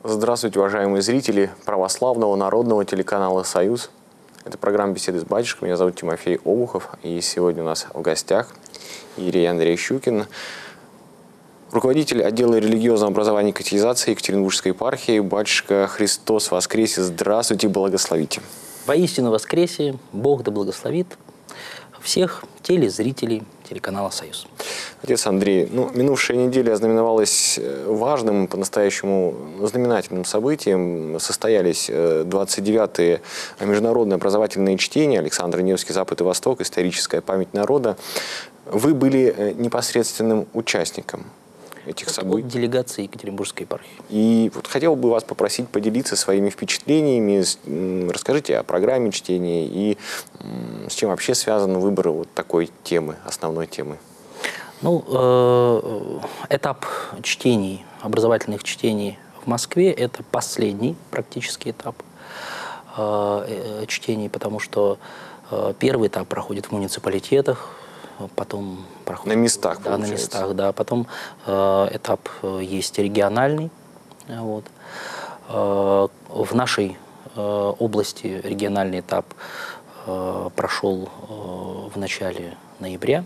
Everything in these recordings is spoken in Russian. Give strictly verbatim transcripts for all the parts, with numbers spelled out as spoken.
Здравствуйте, уважаемые зрители православного народного телеканала «Союз». Это программа «Беседы с батюшкой». Меня зовут Тимофей Обухов. И сегодня у нас в гостях иерей Андрей Щукин, руководитель отдела религиозного образования и катехизации Екатеринбургской епархии. Батюшка, Христос воскресе! Здравствуйте, благословите! Воистину воскресе! Бог да благословит всех телезрителей телеканала «Союз». Отец Андрей, ну, минувшая неделя ознаменовалась важным, по-настоящему знаменательным событием. Состоялись двадцать девятые международные образовательные чтения «Александр Невский. Запад и Восток. Историческая память народа». Вы были непосредственным участником этих событий. Делегации Екатеринбургской епархии. И вот хотел бы вас попросить поделиться своими впечатлениями. Расскажите о программе чтения и с чем вообще связан выбор вот такой темы, основной темы. Ну, э, этап чтений, образовательных чтений в Москве – это последний практически этап э, чтений, потому что э, первый этап проходит в муниципалитетах, потом проходит… На местах, да, на местах, да. Потом э, этап есть региональный. Вот. Э, в нашей э, области региональный этап э, прошел э, в начале ноября.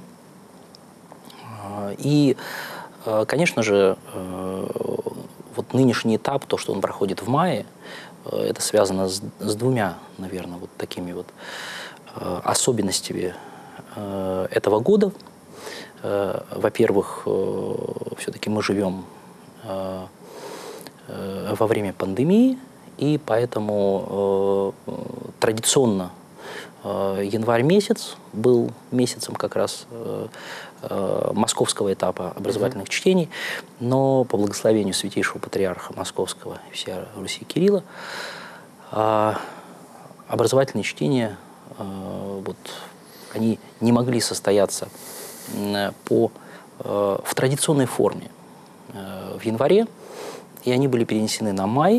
И, конечно же, вот нынешний этап, то, что он проходит в мае, это связано с, с двумя, наверное, вот такими вот особенностями этого года. Во-первых, все-таки мы живем во время пандемии, и поэтому традиционно январь месяц был месяцем как раз московского этапа образовательных mm-hmm. чтений, но по благословению святейшего патриарха Московского и всей Руси Кирилла образовательные чтения вот, они не могли состояться по, в традиционной форме в январе, и они были перенесены на май,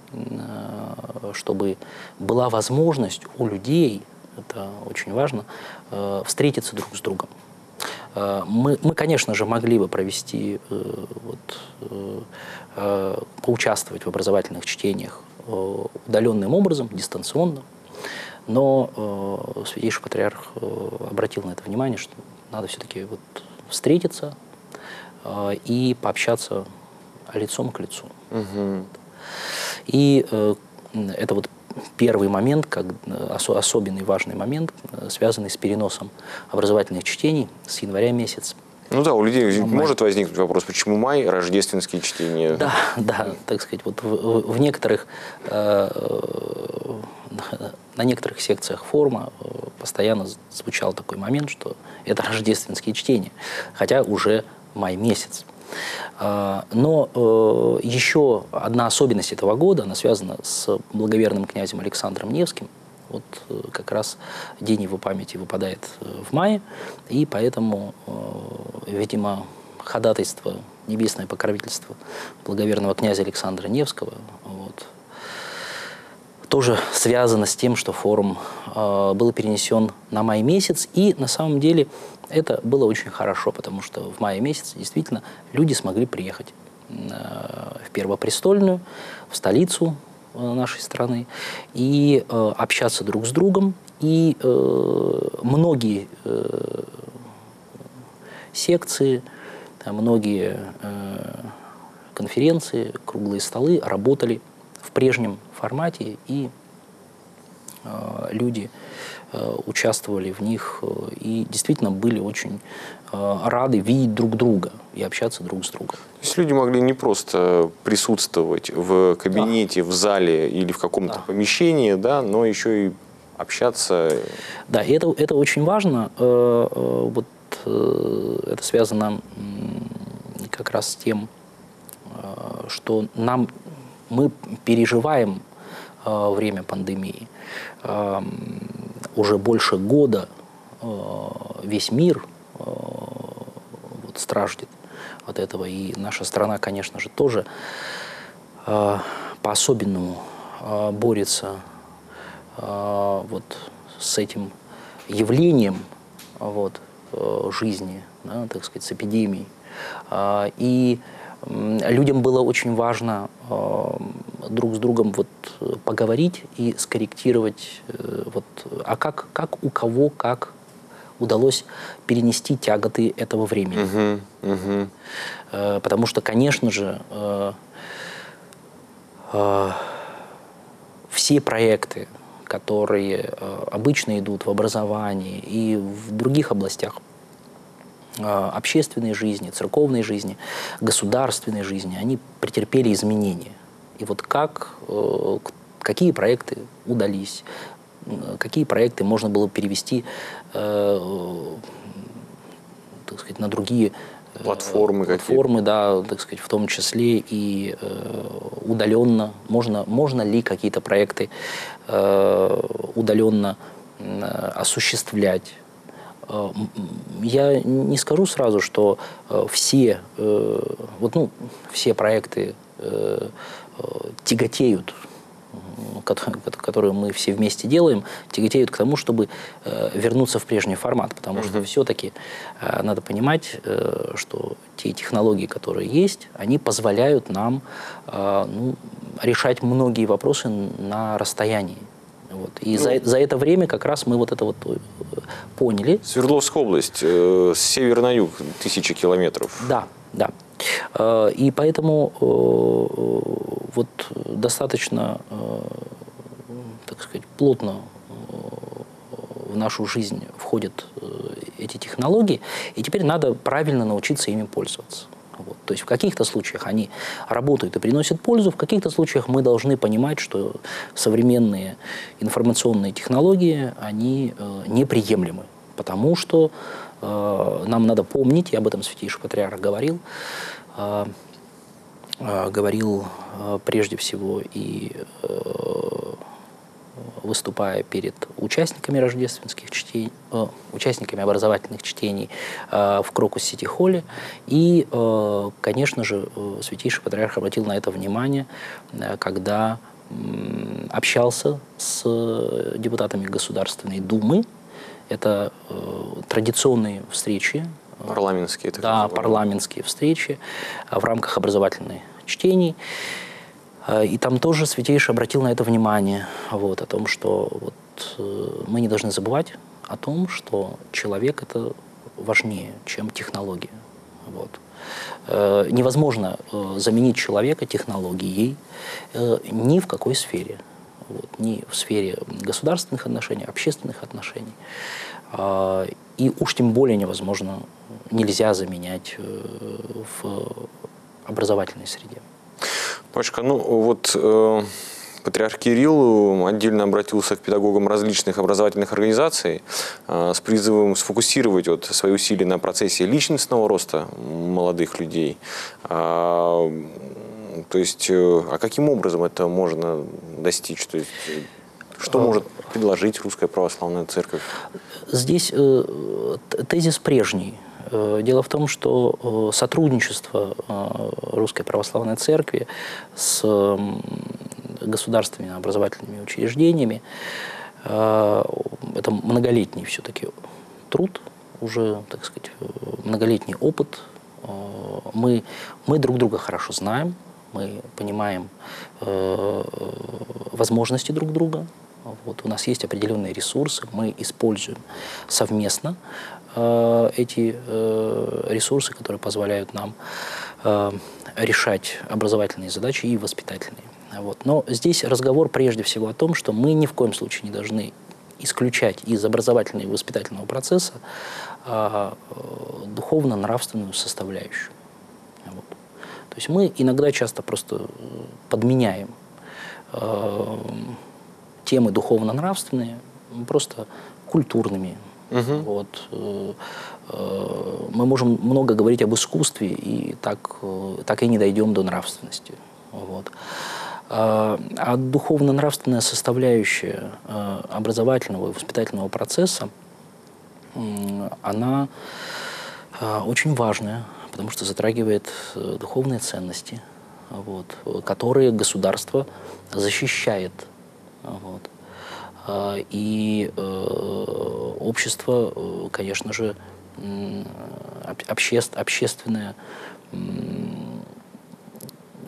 чтобы была возможность у людей, это очень важно, встретиться друг с другом. Мы, мы, конечно же, могли бы провести, вот, поучаствовать в образовательных чтениях удаленным образом, дистанционно, но святейший патриарх обратил на это внимание, что надо все-таки вот встретиться и пообщаться лицом к лицу. Угу. И это вот первый момент, как особенный важный момент, связанный с переносом образовательных чтений с января месяца. Ну да, у людей может возникнуть вопрос, почему май, рождественские чтения? Да, да, так сказать, вот в, в некоторых, э, на некоторых секциях форума постоянно звучал такой момент, что это рождественские чтения, хотя уже май месяц. Но э, еще одна особенность этого года, она связана с благоверным князем Александром Невским. Вот э, как раз день его памяти выпадает в мае, и поэтому, э, видимо, ходатайство, небесное покровительство благоверного князя Александра Невского вот, тоже связано с тем, что форум э, был перенесен на май месяц, и на самом деле это было очень хорошо, потому что в мае месяце действительно люди смогли приехать в Первопрестольную, в столицу нашей страны, и э, общаться друг с другом. И э, многие э, секции, многие э, конференции, круглые столы работали в прежнем формате, и э, люди участвовали в них и действительно были очень рады видеть друг друга и общаться друг с другом. То есть люди могли не просто присутствовать в кабинете, да. в зале или в каком-то да. помещении, да, но еще и общаться. Да, и это, это очень важно. Вот это связано как раз с тем, что нам, мы переживаем время пандемии. Уже больше года весь мир вот, страждет от этого. И наша страна, конечно же, тоже по-особенному борется вот, с этим явлением вот, жизни, да, так сказать, с эпидемией. И людям было очень важно э, друг с другом вот поговорить и скорректировать, э, вот, а как, как у кого, как удалось перенести тяготы этого времени. Uh-huh, uh-huh. Э, потому что, конечно же, э, э, все проекты, которые э, обычно идут в образовании и в других областях э, общественной жизни, церковной жизни, государственной жизни, они претерпели изменения. И вот как, э, какие проекты удались, какие проекты можно было перевести э, так сказать, на другие платформы, платформы, да, так сказать, в том числе и э, удаленно. Можно, можно ли какие-то проекты э, удаленно э, осуществлять? Э, я не скажу сразу, что э, все, э, вот, ну, все проекты э, э, тяготеют, которые мы все вместе делаем, тяготеют к тому, чтобы э, вернуться в прежний формат. Потому что все-таки э, надо понимать, э, что те технологии, которые есть, они позволяют нам э, ну, решать многие вопросы на расстоянии. Вот. И ну, за, за это время как раз мы вот это вот поняли. Свердловская область, э, с севера на юг, тысячи километров. Да, да. И поэтому э, вот достаточно, э, так сказать, плотно в нашу жизнь входят эти технологии, и теперь надо правильно научиться ими пользоваться. Вот. То есть в каких-то случаях они работают и приносят пользу, в каких-то случаях мы должны понимать, что современные информационные технологии, они э, неприемлемы, потому что э, нам надо помнить, и об этом Святейший Патриарх говорил, э, э, говорил э, прежде всего и э, выступая перед участниками рождественских чтений, э, участниками образовательных чтений э, в Крокус-Сити-Холле. И, э, конечно же, Святейший Патриарх обратил на это внимание, э, когда э, общался с депутатами Государственной Думы. Это э, традиционные встречи. Парламентские. Так да, называемые. парламентские встречи в рамках образовательных чтений. И там тоже Святейший обратил на это внимание, вот, о том, что вот, э, мы не должны забывать о том, что человек – это важнее, чем технология. Вот. Э, невозможно э, заменить человека технологией э, ни в какой сфере. Вот, ни в сфере государственных отношений, общественных отношений. Э, и уж тем более невозможно, нельзя заменять э, в образовательной среде. Пашка, ну вот э, Патриарх Кирилл отдельно обратился к педагогам различных образовательных организаций э, с призывом сфокусировать вот, свои усилия на процессе личностного роста молодых людей. А, то есть, э, а каким образом это можно достичь? То есть, что может предложить Русская Православная Церковь? Здесь э, тезис прежний. Дело в том, что сотрудничество Русской Православной Церкви с государственными образовательными учреждениями – это многолетний все-таки труд, уже, так сказать, многолетний опыт. Мы, мы друг друга хорошо знаем, мы понимаем возможности друг друга. Вот, у нас есть определенные ресурсы, мы используем совместно э, эти э, ресурсы, которые позволяют нам э, решать образовательные задачи и воспитательные. Вот. Но здесь разговор прежде всего о том, что мы ни в коем случае не должны исключать из образовательного и воспитательного процесса э, духовно-нравственную составляющую. Вот. То есть мы иногда часто просто подменяем э, темы духовно-нравственные просто культурными. Угу. Вот. Мы можем много говорить об искусстве, и так, так и не дойдем до нравственности. Вот. А духовно-нравственная составляющая образовательного и воспитательного процесса, она очень важная, потому что затрагивает духовные ценности, вот, которые государство защищает. Вот. И э, общество, конечно же, обще, общественное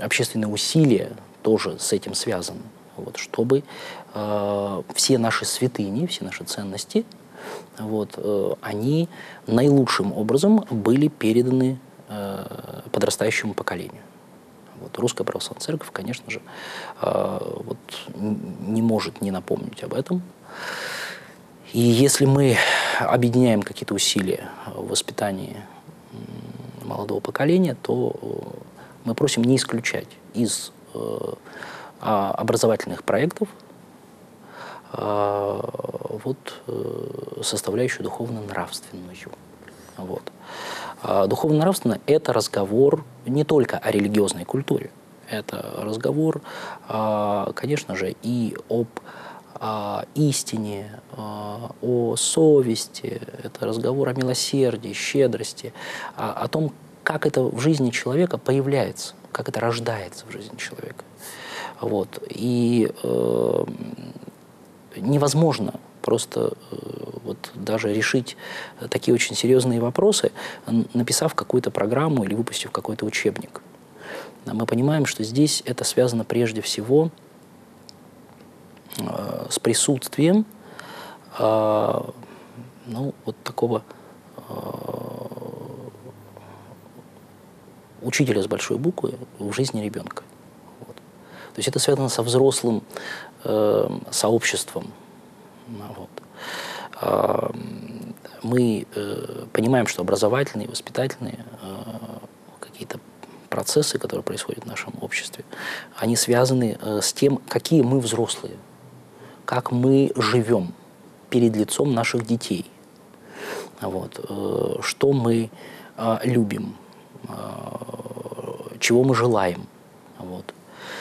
общественные усилия тоже с этим связаны, вот, чтобы э, все наши святыни, все наши ценности, вот, э, они наилучшим образом были переданы э, подрастающему поколению. Вот, Русская Православная Церковь, конечно же, э, вот, не может не напомнить об этом. И если мы объединяем какие-то усилия в воспитании молодого поколения, то мы просим не исключать из э, образовательных проектов э, вот, э, составляющую духовно-нравственную. Вот. А духовно-нравственное – это разговор не только о религиозной культуре, это разговор, э, конечно же, и об о истине, о совести, это разговор о милосердии, щедрости, о, о том, как это в жизни человека появляется, как это рождается в жизни человека. Вот. И э, невозможно просто э, вот, даже решить такие очень серьезные вопросы, написав какую-то программу или выпустив какой-то учебник. Мы понимаем, что здесь это связано прежде всего с присутствием э, ну, вот такого э, учителя с большой буквы в жизни ребенка. Вот. То есть это связано со взрослым э, сообществом. Вот. Э, мы э, понимаем, что образовательные, воспитательные э, какие-то процессы, которые происходят в нашем обществе, они связаны э, с тем, какие мы взрослые, как мы живем перед лицом наших детей, вот, э, что мы э, любим, э, чего мы желаем. Вот.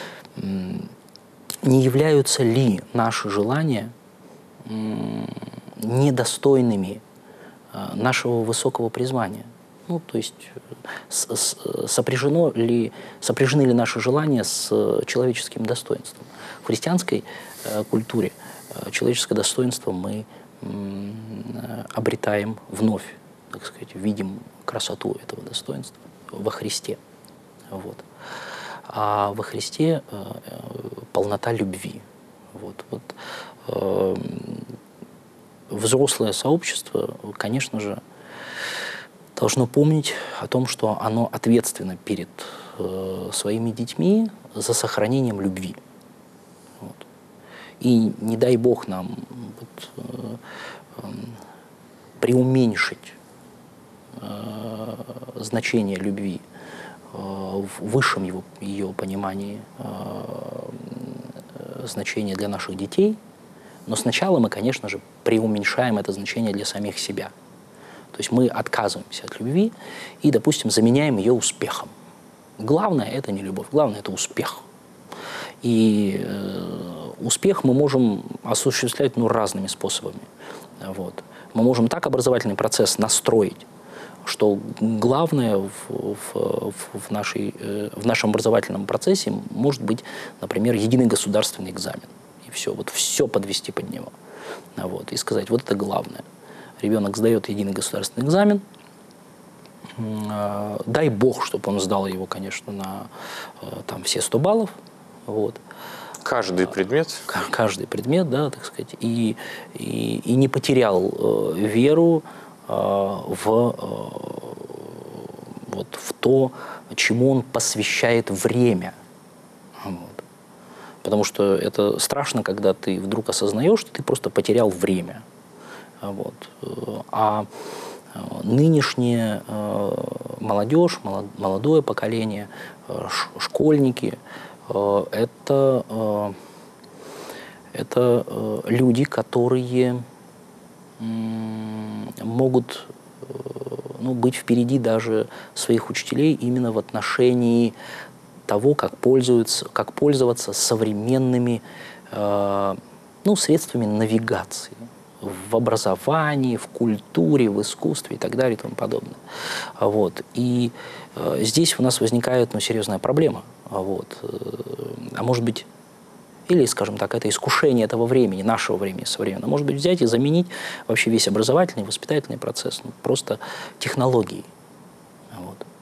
Не являются ли наши желания э, недостойными э, нашего высокого призвания? Ну, то есть с, с, сопряжено ли, сопряжены ли наши желания с человеческим достоинством? В христианской э, культуре э, человеческое достоинство мы э, обретаем вновь, так сказать, видим красоту этого достоинства во Христе. Вот. А во Христе э, полнота любви. Вот. Вот. Э, взрослое сообщество, конечно же, должно помнить о том, что оно ответственно перед э, своими детьми за сохранением любви. Вот. И не дай Бог нам вот, э, э, преуменьшить э, значение любви э, в высшем его, ее понимании э, значения для наших детей, но сначала мы, конечно же, преуменьшаем это значение для самих себя. То есть мы отказываемся от любви и, допустим, заменяем ее успехом. Главное – это не любовь, главное – это успех. И э, успех мы можем осуществлять ну, разными способами. Вот. Мы можем так образовательный процесс настроить, что главное в, в, в, нашей, э, в нашем образовательном процессе может быть, например, единый государственный экзамен. И все, вот все подвести под него. Вот, и сказать, вот это главное. Ребенок сдает единый государственный экзамен. Дай Бог, чтобы он сдал его, конечно, на там, все сто баллов. Вот. Каждый предмет? Каждый предмет, да, так сказать. И, и, и не потерял э, веру э, в, э, вот, в то, чему он посвящает время. Вот. Потому что это страшно, когда ты вдруг осознаешь, что ты просто потерял время. Вот. А нынешняя молодежь, молодое поколение, школьники – это, это люди, которые могут ну, быть впереди даже своих учителей именно в отношении того, как, пользуются, как пользоваться современными ну, средствами навигации. В образовании, в культуре, в искусстве и так далее и тому подобное. Вот. И э, здесь у нас возникает ну, серьезная проблема. Вот. А может быть, или, скажем так, это искушение этого времени, нашего времени современного. Может быть, взять и заменить вообще весь образовательный, воспитательный процесс ну, просто технологией. Вот.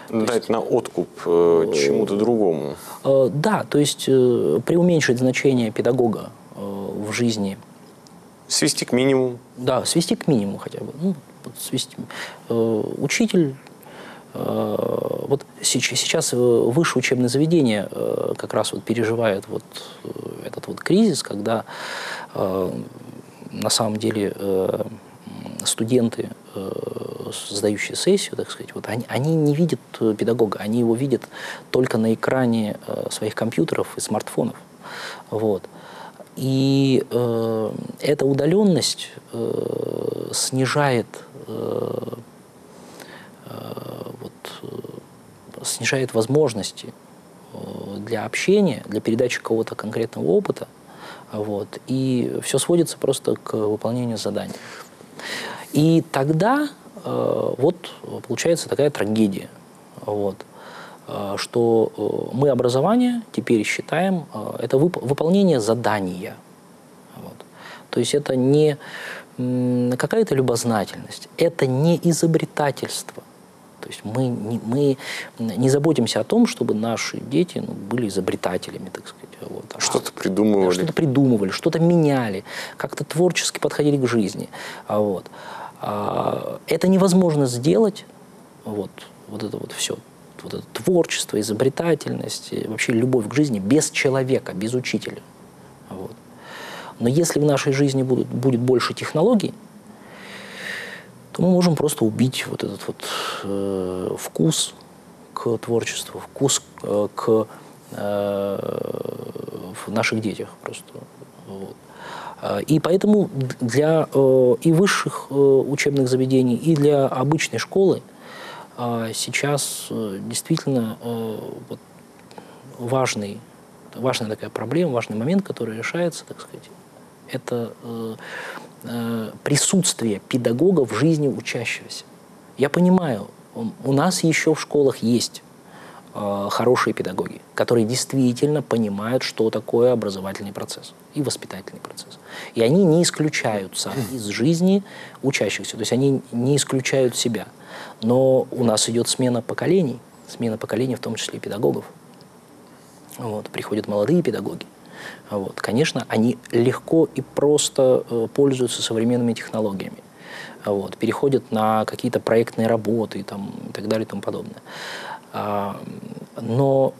Дать есть, на откуп э, чему-то другому. Э, да, то есть э, преуменьшить значение педагога э, в жизни. Свести к минимуму. Да, свести к минимуму хотя бы. Ну, вот свести. Э, учитель. Э, вот сейчас, сейчас высшее учебное заведение э, как раз вот переживает вот этот вот кризис, когда э, на самом деле э, студенты, э, сдающие сессию, так сказать, вот они, они не видят педагога, они его видят только на экране э, своих компьютеров и смартфонов. Вот. И э, эта удаленность э, снижает, э, э, вот, э, снижает возможности э, для общения, для передачи какого-то конкретного опыта. Вот, и все сводится просто к выполнению заданий. И тогда э, вот получается такая трагедия, вот, э, что э, мы образование теперь считаем, э, это вып выполнение задания. Вот. То есть это не какая-то любознательность, это не изобретательство. То есть мы не, мы не заботимся о том, чтобы наши дети ну, были изобретателями, так сказать. Вот. Что-то придумывали. Да, что-то придумывали, что-то меняли, как-то творчески подходили к жизни. Вот. Это невозможно сделать, вот, вот это вот все, вот это творчество, изобретательность, вообще любовь к жизни без человека, без учителя. Вот. Но если в нашей жизни будут, будет больше технологий, то мы можем просто убить вот этот вот э, вкус к творчеству, вкус э, к э, в наших детях просто. Вот. И поэтому для э, и высших э, учебных заведений, и для обычной школы э, сейчас э, действительно э, вот, важный, важная такая проблема, важный момент, который решается, так сказать, это э, э, присутствие педагога в жизни учащегося. Я понимаю, у нас еще в школах есть э, хорошие педагоги, которые действительно понимают, что такое образовательный процесс и воспитательный процесс. И они не исключаются из жизни учащихся, то есть они не исключают себя. Но у нас идет смена поколений, смена поколений, в том числе и педагогов. Вот, приходят молодые педагоги. Вот, конечно, они легко и просто э, пользуются современными технологиями. Вот, переходят на какие-то проектные работы там, и так далее и тому подобное. А, но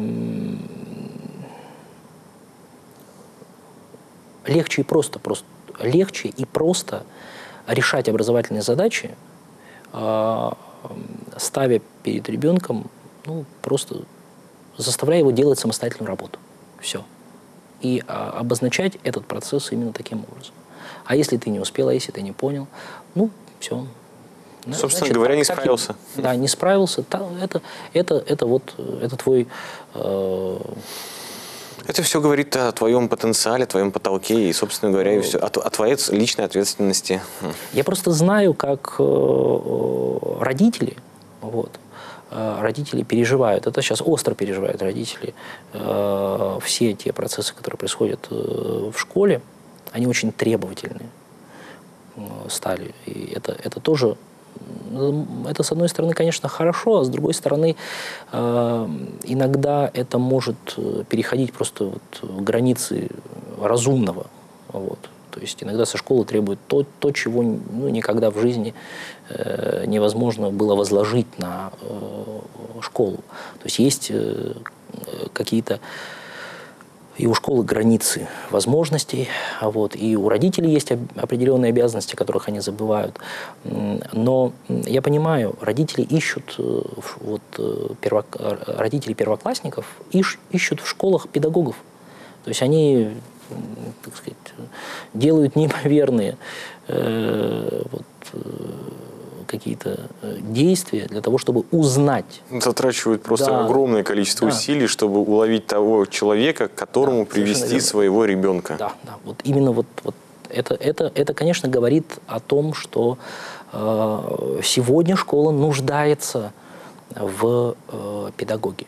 легче и просто, просто легче и просто решать образовательные задачи, э, ставя перед ребенком, ну, просто заставляя его делать самостоятельную работу. Все. И а, обозначать этот процесс именно таким образом. А если ты не успел, а если ты не понял, ну, все. Собственно Значит, говоря, так, не справился. Так, да, не справился. Та, это, это, это вот, это твой... Э, это все говорит о твоем потенциале, о твоем потолке и, собственно говоря, и все, о, о твоей личной ответственности. Я просто знаю, как э, родители, вот, родители переживают, это сейчас остро переживают родители, э, все те процессы, которые происходят э, в школе, они очень требовательные э, стали. И это, это тоже, это с одной стороны, конечно, хорошо, а с другой стороны, э, иногда это может переходить просто вот в границы разумного. Вот. То есть иногда со школы требует то, то чего ну, никогда в жизни э, невозможно было возложить на э, школу. То есть есть э, какие-то и у школы границы возможностей, вот, и у родителей есть определенные обязанности, которых они забывают. Но я понимаю, родители ищут, вот, перво, родители первоклассников ищ, ищут в школах педагогов. То есть они, так сказать, делают неимоверные э, вот, э, какие-то действия для того, чтобы узнать. Затрачивают просто да. огромное количество да. усилий, чтобы уловить того человека, к которому да, привести своего ребенка. Да, да. Вот именно вот, вот это, это, это, конечно, говорит о том, что э, сегодня школа нуждается в э, педагоге.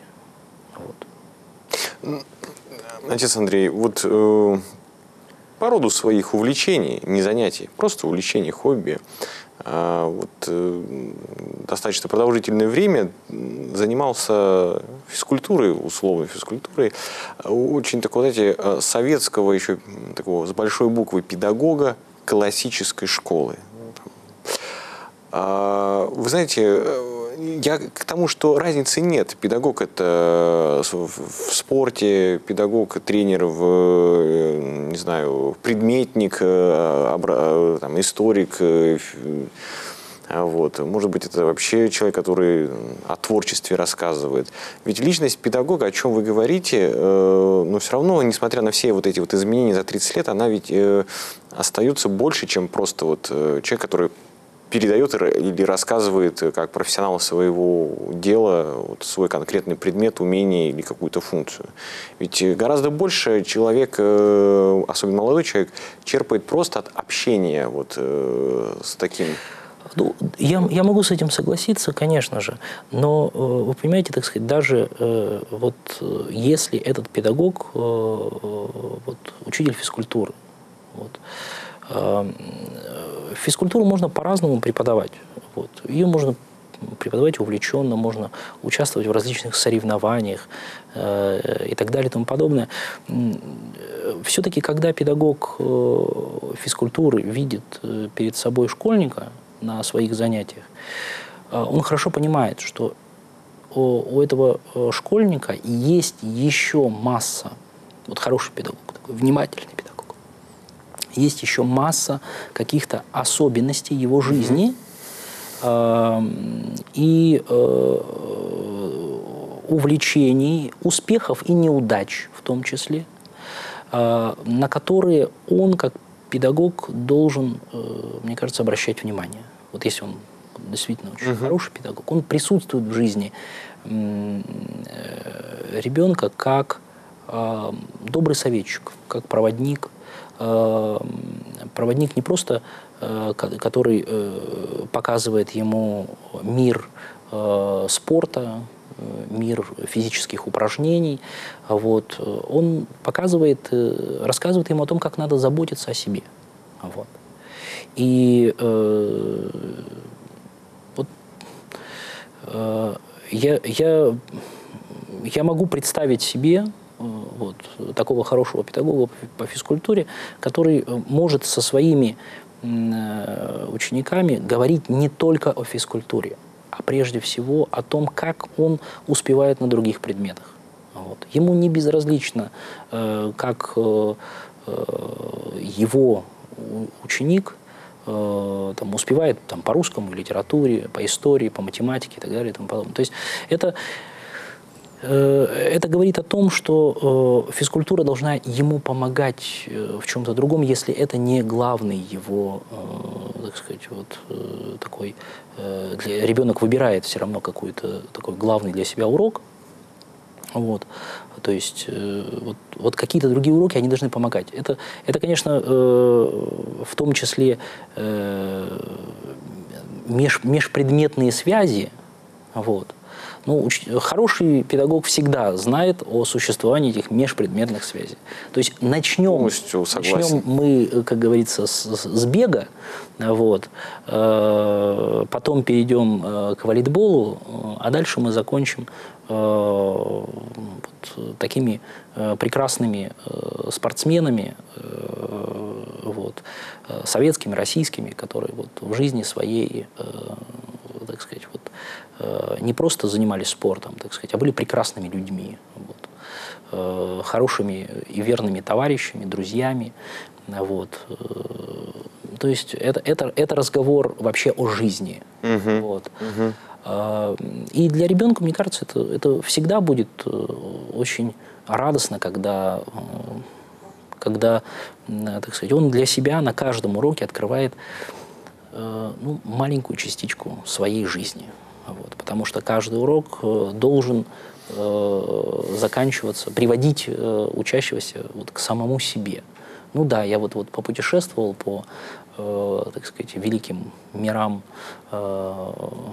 Вот. Отец Андрей, вот э, по роду своих увлечений, не занятий, просто увлечений, хобби, вот, достаточно продолжительное время занимался физкультурой, условной физкультурой, очень такого, знаете, советского еще такого с большой буквы педагога классической школы. Вы знаете, я к тому, что разницы нет. Педагог – это в спорте, педагог, тренер, в, не знаю, предметник, там, историк. Вот. Может быть, это вообще человек, который о творчестве рассказывает. Ведь личность педагога, о чем вы говорите, но все равно, несмотря на все вот эти вот изменения за тридцать лет, она ведь остается больше, чем просто вот человек, который передает или рассказывает как профессионал своего дела вот, свой конкретный предмет, умение или какую-то функцию. Ведь гораздо больше человек, особенно молодой человек, черпает просто от общения вот, с таким. Ну, я, я могу с этим согласиться, конечно же, но вы понимаете, так сказать, даже вот если этот педагог, вот, учитель физкультуры, вот, физкультуру можно по-разному преподавать. Вот. Ее можно преподавать увлеченно, можно участвовать в различных соревнованиях э, и так далее и тому подобное. Все-таки, когда педагог физкультуры видит перед собой школьника на своих занятиях, он хорошо понимает, что у этого школьника есть еще масса, вот хороший педагог, такой внимательный педагог, есть еще масса каких-то особенностей его жизни э, и э, увлечений, успехов и неудач в том числе, э, на которые он, как педагог, должен, э, мне кажется, обращать внимание. Вот если он действительно очень uh-huh. хороший педагог, он присутствует в жизни э, ребенка как э, добрый советчик, как проводник, проводник не просто, который показывает ему мир спорта, мир физических упражнений, вот, он показывает, рассказывает ему о том, как надо заботиться о себе. Вот. И э, вот, э, я, я, я могу представить себе вот, такого хорошего педагога по физкультуре, который может со своими учениками говорить не только о физкультуре, а прежде всего о том, как он успевает на других предметах. Вот. Ему не безразлично, как его ученик там, успевает там, по русскому, литературе, по истории, по математике и так далее и тому подобное. То есть это Это говорит о том, что физкультура должна ему помогать в чем-то другом, если это не главный его, так сказать, вот такой... Для, ребенок выбирает все равно какой-то такой главный для себя урок. Вот. То есть вот, вот какие-то другие уроки, они должны помогать. Это, это конечно, в том числе меж, межпредметные связи, вот. Ну, хороший педагог всегда знает о существовании этих межпредметных связей. То есть начнем, начнем мы, как говорится, с, с бега, вот, э, потом перейдем э, к волейболу, а дальше мы закончим э, вот, такими э, прекрасными э, спортсменами, э, вот, э, советскими, российскими, которые вот, в жизни своей, э, так сказать, вот, не просто занимались спортом, так сказать, а были прекрасными людьми, вот, хорошими и верными товарищами, друзьями. Вот. То есть это, это, это разговор вообще о жизни. Uh-huh. Вот. Uh-huh. И для ребенка, мне кажется, это, это всегда будет очень радостно, когда, когда, так сказать, он для себя на каждом уроке открывает ну, маленькую частичку своей жизни. Вот, потому что каждый урок должен э, заканчиваться, приводить э, учащегося вот, к самому себе. Ну да, я вот, вот попутешествовал по, э, так сказать, великим мирам э,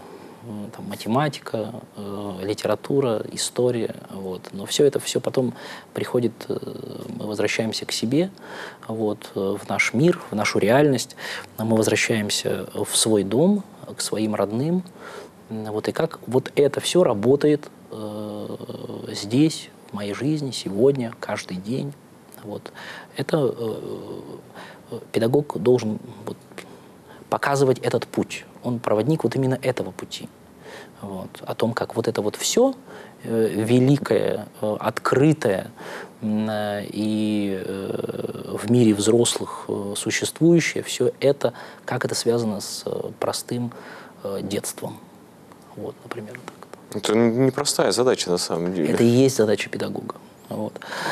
там, математика, литература, история. Вот. Но все это все потом приходит, мы возвращаемся к себе, вот, в наш мир, в нашу реальность. Мы возвращаемся в свой дом, к своим родным. Вот, и как вот это все работает э, здесь, в моей жизни, сегодня, каждый день. Вот. Это э, педагог должен вот, показывать этот путь. Он проводник вот именно этого пути. Вот. О том, как вот это вот все э, великое, э, открытое э, и э, в мире взрослых э, существующее, все это, как это связано с э, простым э, детством. Вот, например, так. Это непростая задача, на самом деле. Это и есть задача педагога. Вот.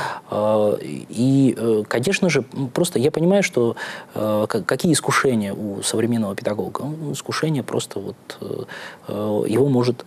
И, конечно же, просто я понимаю, что какие искушения у современного педагога. Искушение просто вот его может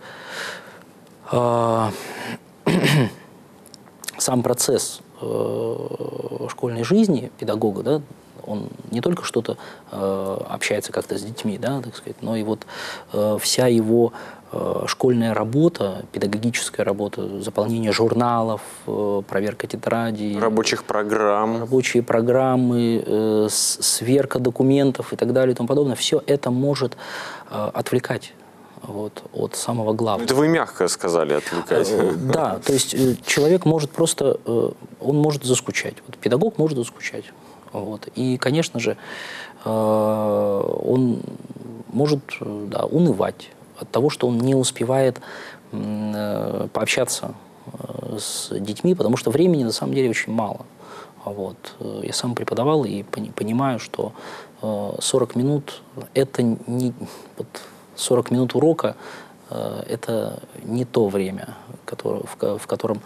сам процесс школьной жизни педагога, да, он не только что-то общается как-то с детьми, да, так сказать, но и вот вся его школьная работа, педагогическая работа, заполнение журналов, проверка тетрадей. Рабочих программ. Рабочие программы, сверка документов и так далее и тому подобное. Все это может отвлекать вот, от самого главного. Это вы мягко сказали, отвлекать. Да, то есть человек может просто, он может заскучать. Вот педагог может заскучать. Вот. И, конечно же, он может, да, унывать от того, что он не успевает пообщаться с детьми, потому что времени на самом деле очень мало. Вот. Я сам преподавал и понимаю, что сорок минут это не вот сорок минут урока это не то время, которое, в, в котором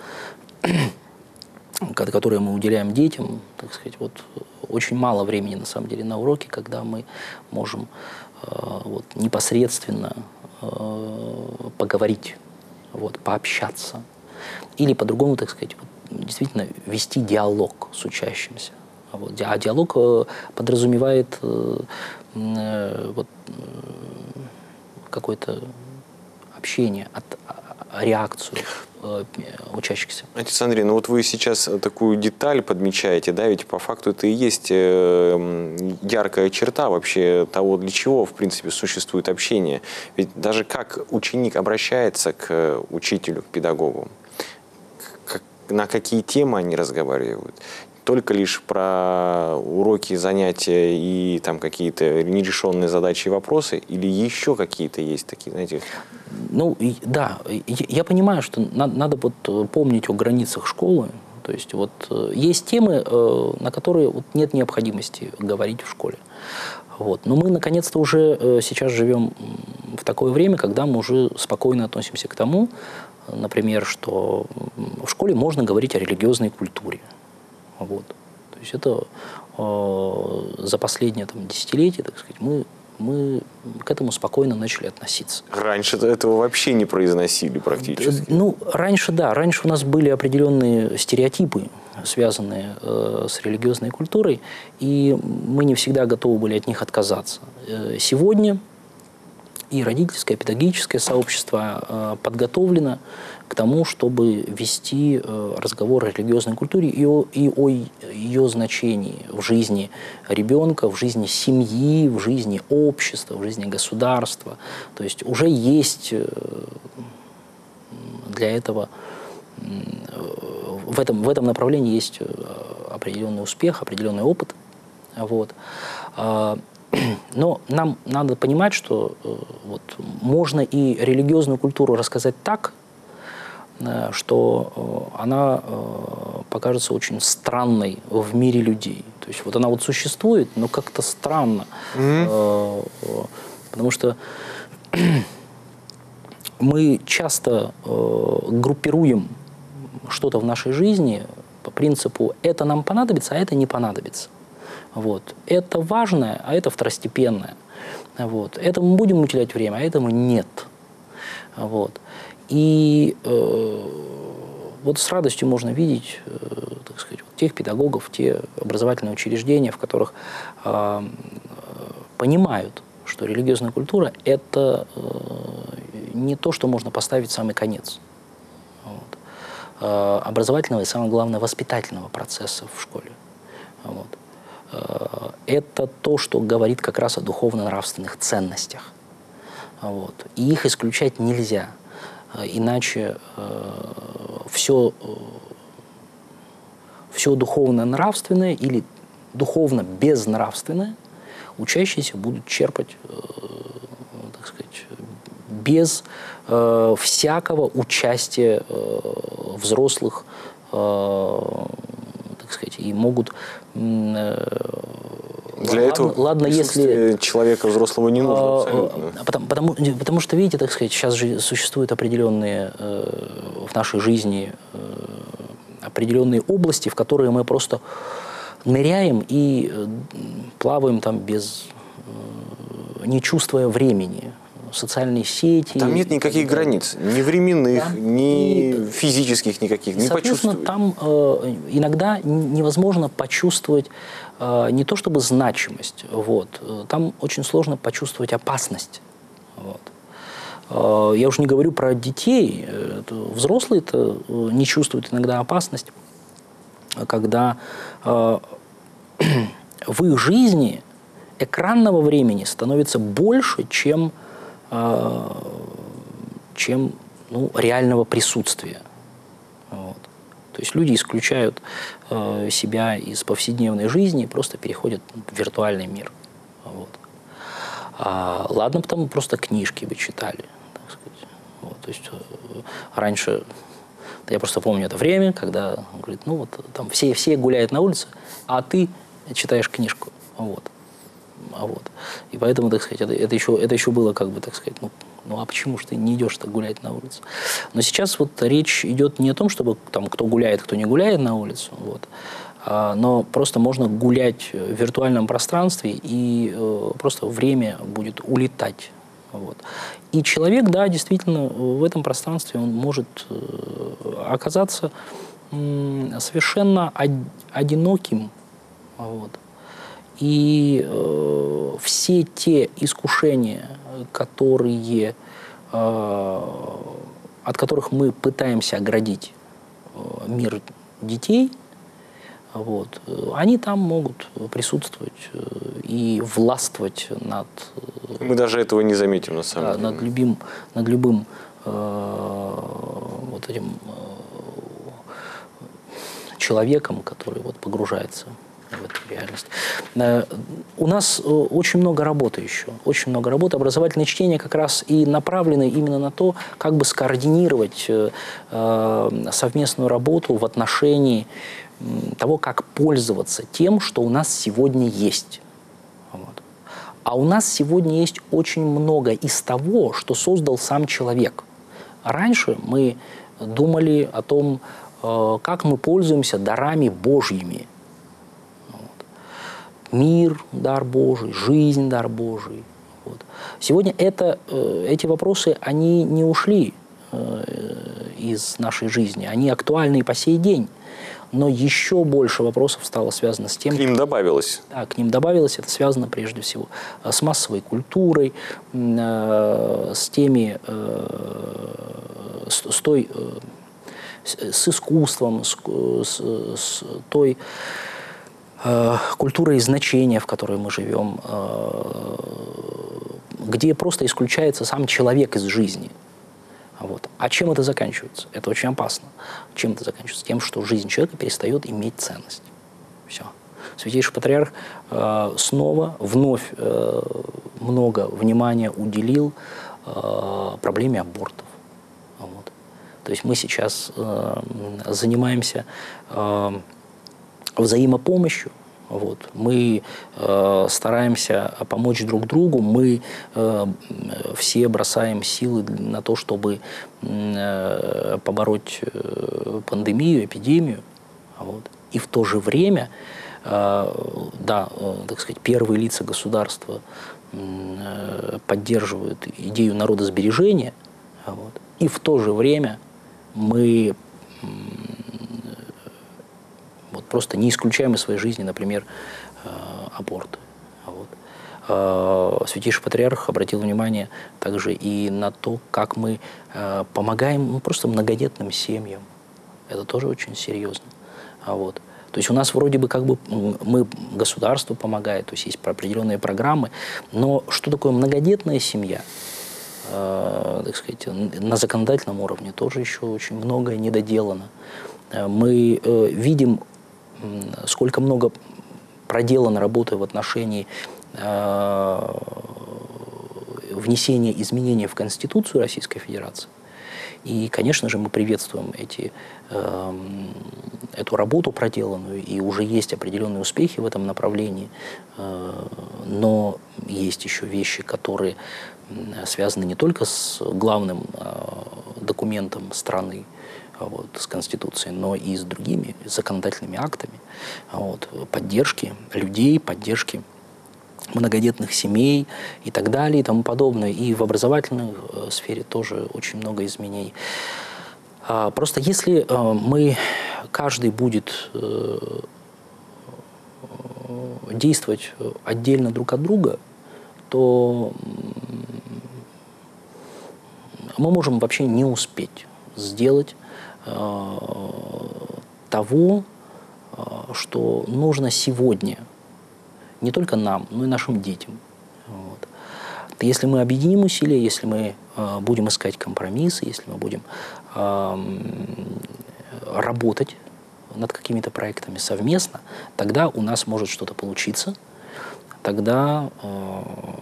которое мы уделяем детям, так сказать, вот очень мало времени на самом деле на уроке, когда мы можем вот, непосредственно поговорить, вот, пообщаться. Или по-другому, так сказать, вот, действительно вести диалог с учащимся. Вот. А диалог подразумевает вот, какое-то общение, от, реакцию учащихся. Отец Андрей, ну вот вы сейчас такую деталь подмечаете, да, ведь по факту это и есть яркая черта вообще того, для чего, в принципе, существует общение. Ведь даже как ученик обращается к учителю, к педагогу, как, на какие темы они разговаривают, только лишь про уроки, занятия и там какие-то нерешенные задачи и вопросы, или еще какие-то есть такие, знаете? Ну, да, я понимаю, что надо, надо вот помнить о границах школы. То есть вот есть темы, на которые вот нет необходимости говорить в школе. Вот. Но мы, наконец-то, уже сейчас живем в такое время, когда мы уже спокойно относимся к тому, например, что в школе можно говорить о религиозной культуре. Вот. То есть это э, за последние там, десятилетия, так сказать, мы, мы к этому спокойно начали относиться. Раньше этого вообще не произносили практически. Ну, раньше, да. Раньше у нас были определенные стереотипы, связанные э, с религиозной культурой, и мы не всегда готовы были от них отказаться. Э, сегодня и родительское, и педагогическое сообщество э, подготовлено к тому, чтобы вести э, разговор о религиозной культуре и о, и о ее значении в жизни ребенка, в жизни семьи, в жизни общества, в жизни государства. То есть уже есть э, для этого, э, в, этом, в этом направлении есть определенный успех, определенный опыт. Вот. Но нам надо понимать, что э, вот, можно и религиозную культуру рассказать так, э, что э, она э, покажется очень странной в мире людей. То есть вот она вот существует, но как-то странно. Mm-hmm. э, потому что мы часто э, группируем что-то в нашей жизни по принципу «это нам понадобится, а это не понадобится». Вот. Это важное, а это второстепенное. Вот. Этому мы будем уделять время, а этому нет. Вот. И э, вот с радостью можно видеть э, так сказать, вот тех педагогов, те образовательные учреждения, в которых э, понимают, что религиозная культура – это э, не то, что можно поставить в самый конец вот, э, образовательного и, самое главное, воспитательного процесса в школе. Вот. Э, это то, что говорит как раз о духовно-нравственных ценностях. Вот. И их исключать нельзя. Иначе э, все, э, все духовно-нравственное или духовно-безнравственное учащиеся будут черпать, э, так сказать, без э, всякого участия э, взрослых, э, так сказать, и могут... Э, Для ладно, этого ладно, если человека взрослого не нужно абсолютно. Потому, потому, потому что, видите, так сказать, сейчас же существуют определенные э, в нашей жизни э, определенные области, в которые мы просто ныряем и э, плаваем там без, э, не чувствуя времени. Социальные сети. Там нет никаких границ, ни временных, да. ни и, физических никаких, не соответственно, почувствовать. Там э, иногда невозможно почувствовать э, не то чтобы значимость, вот, там очень сложно почувствовать опасность. Вот. Э, я уже не говорю про детей, взрослые-то не чувствуют иногда опасность, когда э, в их жизни экранного времени становится больше, чем чем ну, реального присутствия. Вот. То есть люди исключают э, себя из повседневной жизни и просто переходят в виртуальный мир. Вот. А, ладно, потому просто книжки бы читали. Так сказать. Вот, то есть, э, раньше, я просто помню это время, когда говорит, ну вот там все, все гуляют на улице, а ты читаешь книжку. Вот. А вот. И поэтому, так сказать, это, это, еще, это еще было, как бы, так сказать, ну, ну а почему же ты не идешь так гулять на улицу? Но сейчас вот речь идет не о том, чтобы там кто гуляет, кто не гуляет на улицу, вот, а, но просто можно гулять в виртуальном пространстве, и э, просто время будет улетать. Вот. И человек, да, действительно, в этом пространстве он может э, оказаться э, совершенно од одиноким. Вот. И э, все те искушения, которые, э, от которых мы пытаемся оградить э, мир детей, вот, они там могут присутствовать э, и властвовать над... Э, мы даже этого не заметим, на самом да, деле. Над любым, над любым э, вот этим э, человеком, который вот погружается в эту реальность. У нас очень много работы еще, очень много работы. Образовательные чтения как раз и направлены именно на то, как бы скоординировать совместную работу в отношении того, как пользоваться тем, что у нас сегодня есть. Вот. А у нас сегодня есть очень много из того, что создал сам человек. Раньше мы думали о том, как мы пользуемся дарами Божьими. Мир – дар Божий, жизнь – дар Божий. Вот. Сегодня это, эти вопросы, они не ушли из нашей жизни, они актуальны и по сей день. Но еще больше вопросов стало связано с тем… К ним добавилось. Да, к ним добавилось. Это связано прежде всего с массовой культурой, с теми, с, с той, с искусством, с, с, с той… культура и значения, в которой мы живем, где просто исключается сам человек из жизни. Вот. А чем это заканчивается? Это очень опасно. Чем это заканчивается? Тем, что жизнь человека перестает иметь ценность. Все. Святейший Патриарх э, снова, вновь э, много внимания уделил э, проблеме абортов. Вот. То есть мы сейчас э, занимаемся э, взаимопомощью. Вот. Мы э, стараемся помочь друг другу, мы э, все бросаем силы на то, чтобы э, побороть э, пандемию, эпидемию. Вот. И в то же время, э, да, э, так сказать, первые лица государства э, поддерживают идею народосбережения, вот. И в то же время мы вот просто не исключаем из своей жизни, например, аборты. Вот. Святейший Патриарх обратил внимание также и на то, как мы помогаем ну, просто многодетным семьям. Это тоже очень серьезно. Вот. То есть у нас вроде бы как бы мы, государство помогает, то есть есть определенные программы, но что такое многодетная семья, э, так сказать, на законодательном уровне тоже еще очень многое недоделано. Мы э, видим, сколько много проделано работы в отношении э, внесения изменений в Конституцию Российской Федерации. И, конечно же, мы приветствуем эти, э, эту работу проделанную, и уже есть определенные успехи в этом направлении, э, но есть еще вещи, которые связаны не только с главным э, документом страны, вот, с Конституцией, но и с другими законодательными актами, вот, поддержки людей, поддержки многодетных семей и так далее и тому подобное. И в образовательной э, сфере тоже очень много изменений. А, просто если э, мы, каждый будет э, действовать отдельно друг от друга, то мы можем вообще не успеть сделать э, того, э, что нужно сегодня не только нам, но и нашим детям. Вот. Если мы объединим усилия, если мы э, будем искать компромиссы, если мы будем э, работать над какими-то проектами совместно, тогда у нас может что-то получиться, тогда э,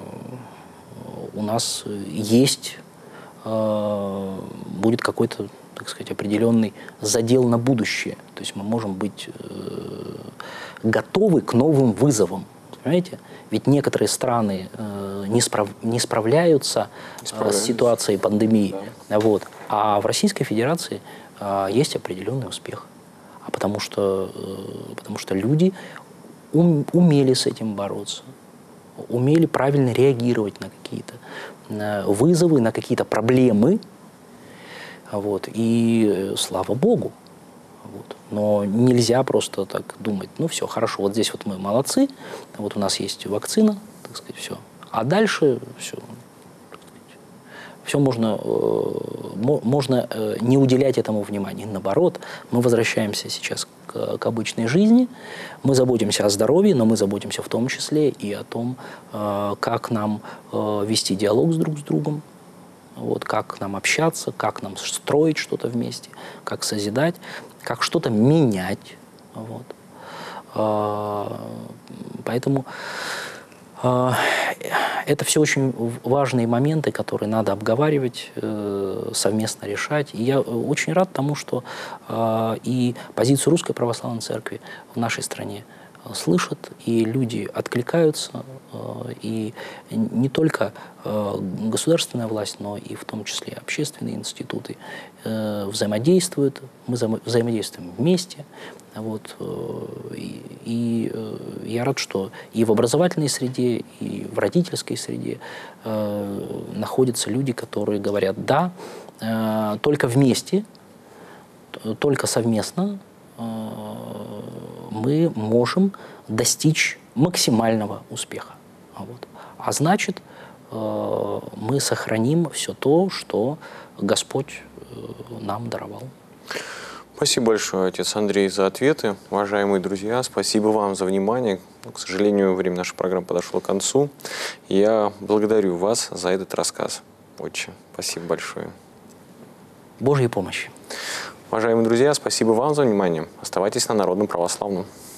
у нас есть, э, будет какой-то, так сказать, определенный задел на будущее. То есть мы можем быть э, готовы к новым вызовам. Понимаете? Ведь некоторые страны э, не, справ, не справляются э, с ситуацией пандемии. Да. Вот. А в Российской Федерации э, есть определенный успех. А потому что, э, потому что люди ум, умели с этим бороться, умели правильно реагировать на какие-то на вызовы, на какие-то проблемы. Вот. И э, слава Богу. Вот. Но нельзя просто так думать, ну все, хорошо, вот здесь вот мы молодцы, вот у нас есть вакцина, так сказать, все. А дальше все, все можно, э, можно э, не уделять этому внимания. Наоборот, мы возвращаемся сейчас к, к обычной жизни, мы заботимся о здоровье, но мы заботимся в том числе и о том, э, как нам э, вести диалог с друг с другом. Вот, как нам общаться, как нам строить что-то вместе, как созидать, как что-то менять. Вот. Поэтому это все очень важные моменты, которые надо обговаривать, совместно решать. И я очень рад тому, что и позицию Русской Православной Церкви в нашей стране слышат, и люди откликаются, и не только государственная власть, но и в том числе общественные институты взаимодействуют, мы взаимодействуем вместе. Вот, и, и я рад, что и в образовательной среде, и в родительской среде находятся люди, которые говорят: да, только вместе, только совместно мы можем достичь максимального успеха. Вот. А значит, мы сохраним все то, что Господь нам даровал. Спасибо большое, отец Андрей, за ответы. Уважаемые друзья, спасибо вам за внимание. К сожалению, время нашей программы подошло к концу. Я благодарю вас за этот рассказ. Отче, спасибо большое. Божьей помощи. Уважаемые друзья, спасибо вам за внимание. Оставайтесь на Народном Православном.